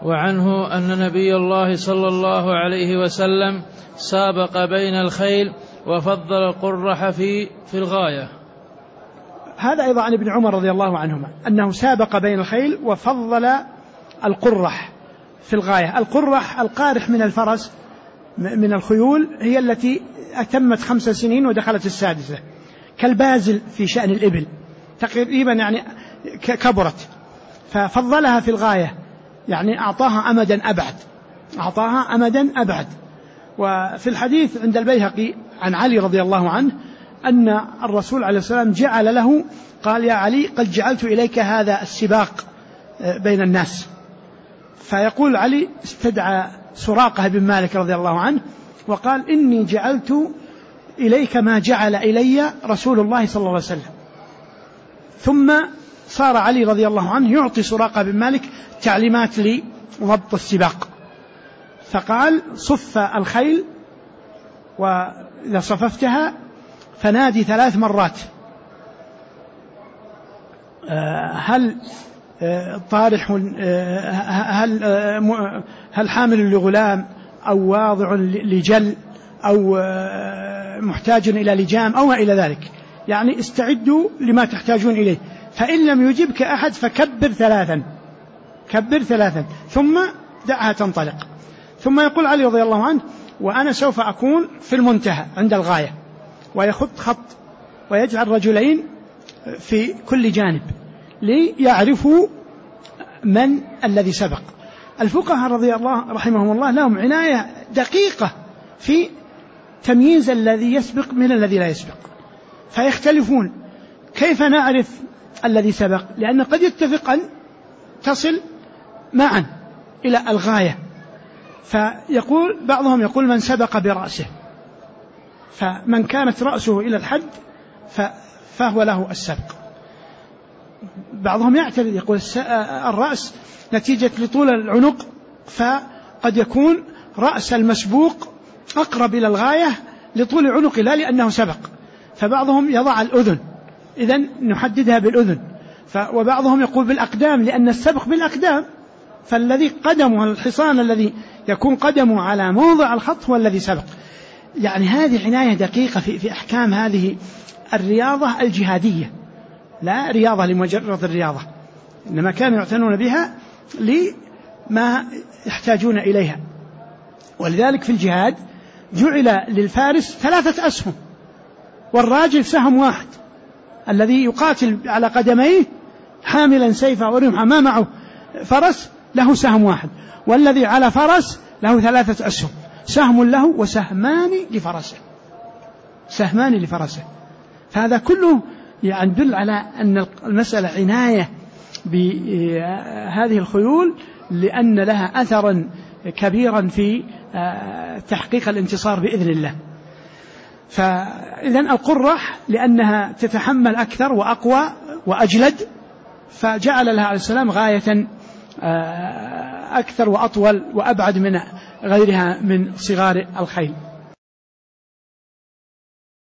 وعنه أن نبي الله صلى الله عليه وسلم سابق بين الخيل وفضل القرح في الغاية. هذا أيضا عن ابن عمر رضي الله عنهما أنه سابق بين الخيل وفضل القرح في الغاية. القرح القارح من الفرس من الخيول، هي التي أتمت 5 سنين ودخلت السادسة، كالبازل في شأن الإبل تقريبا، يعني كبرت، ففضلها في الغاية، يعني أعطاها أمدا أبعد. وفي الحديث عند البيهقي عن علي رضي الله عنه أن الرسول عليه السلام جعل له، قال: يا علي قد جعلت إليك هذا السباق بين الناس. فيقول علي: استدعى سراقة بن مالك رضي الله عنه وقال: إني جعلت إليك ما جعل إلي رسول الله صلى الله عليه وسلم. ثم صار علي رضي الله عنه يعطي سراقة بن مالك تعليمات لضبط السباق، فقال: صف الخيل، وإذا صففتها فنادي 3 مرات: هل طارح، هل حامل لغلام، أو واضع لجل، أو محتاج إلى لجام، أو ما إلى ذلك، يعني استعدوا لما تحتاجون إليه، فإن لم يجبك أحد فكبر 3، كبر 3 ثم دعها تنطلق. ثم يقول علي رضي الله عنه: وأنا سوف أكون في المنتهى عند الغاية، ويخط خط ويجعل رجلين في كل جانب ليعرفوا من الذي سبق. الفقهاء رضي الله رحمهم الله لهم عناية دقيقة في تمييز الذي يسبق من الذي لا يسبق، فيختلفون كيف نعرف الذي سبق، لأن قد يتفق أن تصل معا إلى الغاية. فيقول بعضهم يقول: من سبق برأسه، فمن كانت رأسه إلى الحد فهو له السبق. بعضهم يعترض يقول: الرأس نتيجة لطول العنق، فقد يكون رأس المسبوق أقرب إلى الغاية لطول عنقه لا لأنه سبق. فبعضهم يضع الأذن، إذن نحددها بالأذن. وبعضهم يقول بالأقدام، لأن السبق بالأقدام، فالذي قدمه الحصان الذي يكون قدمه على موضع الخط هو الذي سبق. يعني هذه عناية دقيقة في أحكام هذه الرياضة الجهادية، لا رياضة لمجرد الرياضة، إنما كانوا يعتنون بها لما يحتاجون إليها. ولذلك في الجهاد جعل للفارس 3 أسهم، والراجل سهم واحد، الذي يقاتل على قدميه حاملا سيفا ورمحا ما معه فرس له سهم واحد، والذي على فرس له 3 أسهم، سهم له وسهمان لفرسه، سهمان لفرسه. فهذا كله يدل على أن المسألة عناية بهذه الخيول، لأن لها أثرا كبيرا في تحقيق الانتصار بإذن الله. فإذن القرح لأنها تتحمل أكثر وأقوى وأجلد، فجعل لها عليه السلام غاية أكثر وأطول وأبعد من غيرها من صغار الخيل.